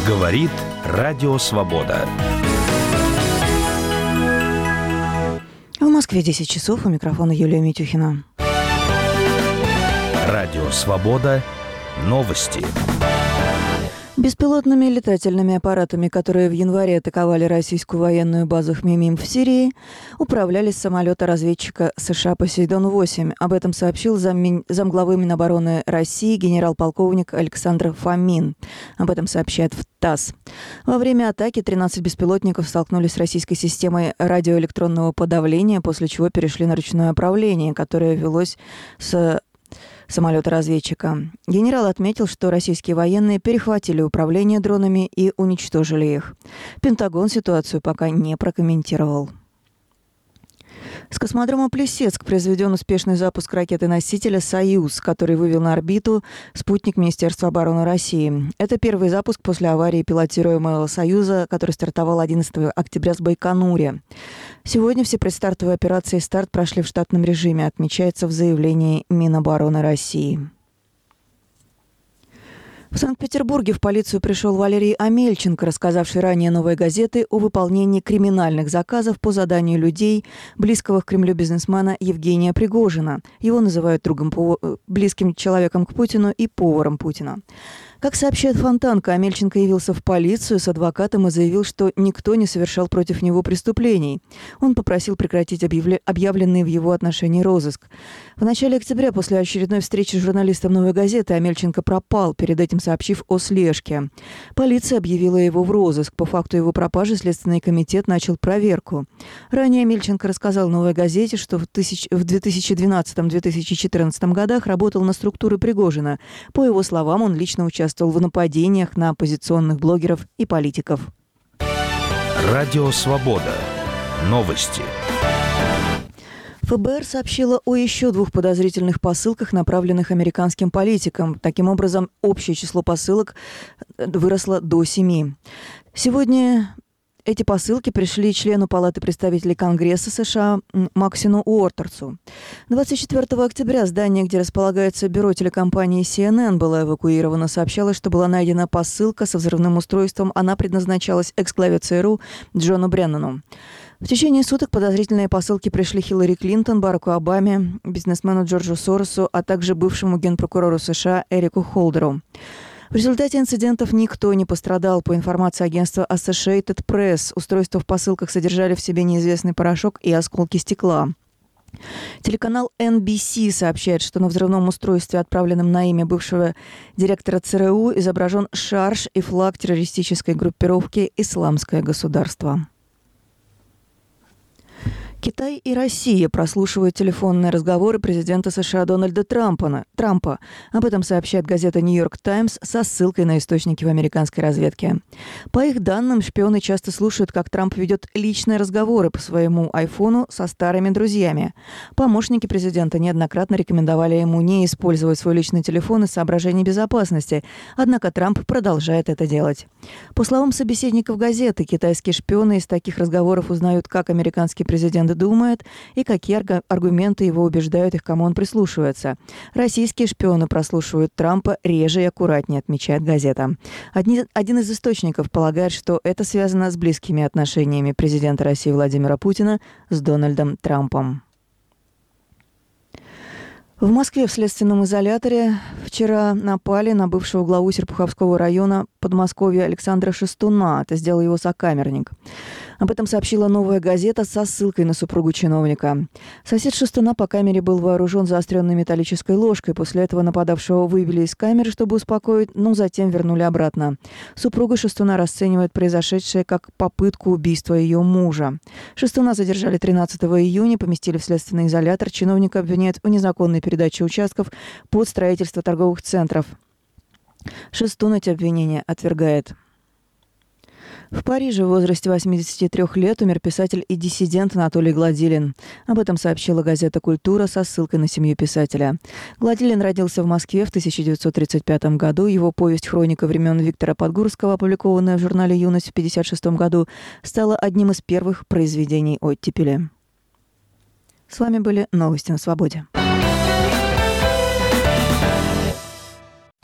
Говорит Радио Свобода. В Москве 10 часов. У микрофона Юлия Митюхина. Радио Свобода. Новости. Беспилотными летательными аппаратами, которые в январе атаковали российскую военную базу Хмимим в Сирии, управляли с самолета разведчика США «Посейдон-8». Об этом сообщил замглавы Минобороны России генерал-полковник Александр Фомин. Об этом сообщает ТАСС. Во время атаки 13 беспилотников столкнулись с российской системой радиоэлектронного подавления, после чего перешли на ручное управление, которое велось с самолета-разведчика. Генерал отметил, что российские военные перехватили управление дронами и уничтожили их. Пентагон ситуацию пока не прокомментировал. С космодрома Плесецк произведен успешный запуск ракеты-носителя «Союз», который вывел на орбиту спутник Министерства обороны России. Это первый запуск после аварии пилотируемого «Союза», который стартовал 11 октября с Байконуре. Сегодня все предстартовые операции «Старт» прошли в штатном режиме, отмечается в заявлении Минобороны России. В Санкт-Петербурге в полицию пришел Валерий Амельченко, рассказавший ранее «Новой газеты» о выполнении криминальных заказов по заданию людей, близкого к Кремлю бизнесмена Евгения Пригожина. Его называют близким человеком к Путину и поваром Путина. Как сообщает Фонтанка, Амельченко явился в полицию с адвокатом и заявил, что никто не совершал против него преступлений. Он попросил прекратить объявленный в его отношении розыск. В начале октября, после очередной встречи с журналистом «Новой газеты», Амельченко пропал, перед этим сообщив о слежке. Полиция объявила его в розыск. По факту его пропажи Следственный комитет начал проверку. Ранее Амельченко рассказал «Новой газете», что в 2012-2014 годах работал на структуры Пригожина. По его словам, он лично участвовал в нападениях на оппозиционных блогеров и политиков. Радио Свобода. Новости. ФБР сообщило о еще 2 подозрительных посылках, направленных американским политикам. Таким образом, общее число посылок выросло до 7. Сегодня эти посылки пришли члену Палаты представителей Конгресса США Максину Уортерсу. 24 октября здание, где располагается бюро телекомпании CNN, было эвакуировано. Сообщалось, что была найдена посылка со взрывным устройством. Она предназначалась экс-главе ЦРУ Джону Бреннану. В течение суток подозрительные посылки пришли Хиллари Клинтон, Бараку Обаме, бизнесмену Джорджу Соросу, а также бывшему генпрокурору США Эрику Холдеру. В результате инцидентов никто не пострадал. По информации агентства Associated Press, устройства в посылках содержали в себе неизвестный порошок и осколки стекла. Телеканал NBC сообщает, что на взрывном устройстве, отправленном на имя бывшего директора ЦРУ, изображен шарж и флаг террористической группировки «Исламское государство». Китай и Россия прослушивают телефонные разговоры президента США Дональда Трампа. Об этом сообщает газета «Нью-Йорк Таймс» со ссылкой на источники в американской разведке. По их данным, шпионы часто слушают, как Трамп ведет личные разговоры по своему айфону со старыми друзьями. Помощники президента неоднократно рекомендовали ему не использовать свой личный телефон из соображений безопасности, однако Трамп продолжает это делать. По словам собеседников газеты, китайские шпионы из таких разговоров узнают, как американский президент думает и какие аргументы его убеждают их, кому он прислушивается. Российские шпионы прослушивают Трампа реже и аккуратнее, отмечает газета. Один из источников полагает, что это связано с близкими отношениями президента России Владимира Путина с Дональдом Трампом. В Москве в следственном изоляторе вчера напали на бывшего главу Серпуховского района Подмосковья Александра Шестуна. Это сделал его сокамерник. Об этом сообщила «Новая газета» со ссылкой на супругу чиновника. Сосед Шестуна по камере был вооружен заостренной металлической ложкой. После этого нападавшего вывели из камеры, чтобы успокоить, но затем вернули обратно. Супруга Шестуна расценивает произошедшее как попытку убийства ее мужа. Шестуна задержали 13 июня, поместили в следственный изолятор. Чиновника обвиняют в незаконной передаче участков под строительство торговых центров. Шестун эти обвинения отвергает. В Париже в возрасте 83 лет умер писатель и диссидент Анатолий Гладилин. Об этом сообщила газета «Культура» со ссылкой на семью писателя. Гладилин родился в Москве в 1935 году. Его повесть «Хроника времен Виктора Подгурского», опубликованная в журнале «Юность» в 1956 году, стала одним из первых произведений оттепели. С вами были новости на свободе.